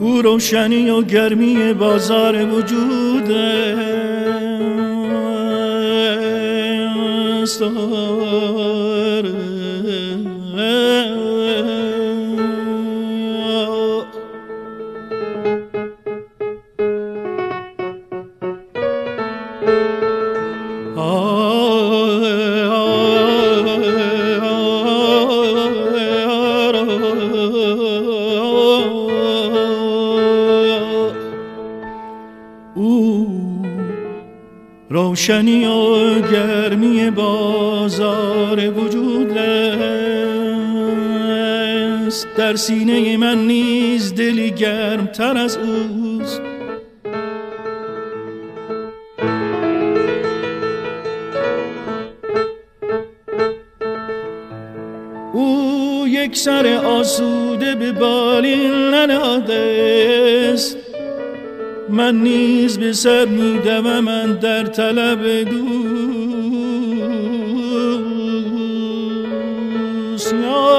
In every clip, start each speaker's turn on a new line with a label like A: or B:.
A: او روشنی و گرمی بازار وجود است. روشنی و گرمی بازار وجود است، در سینه من نیز دلی گرمتر از اوست. او یک سر آسوده به بالین ننهاده است، من نیز به سر می‌دوم من در طلب دوست.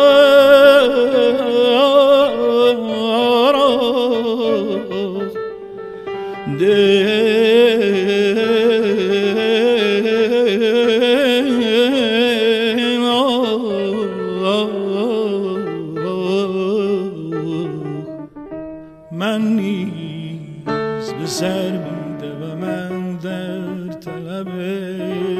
A: من نیز به سر می‌دوم من در طلب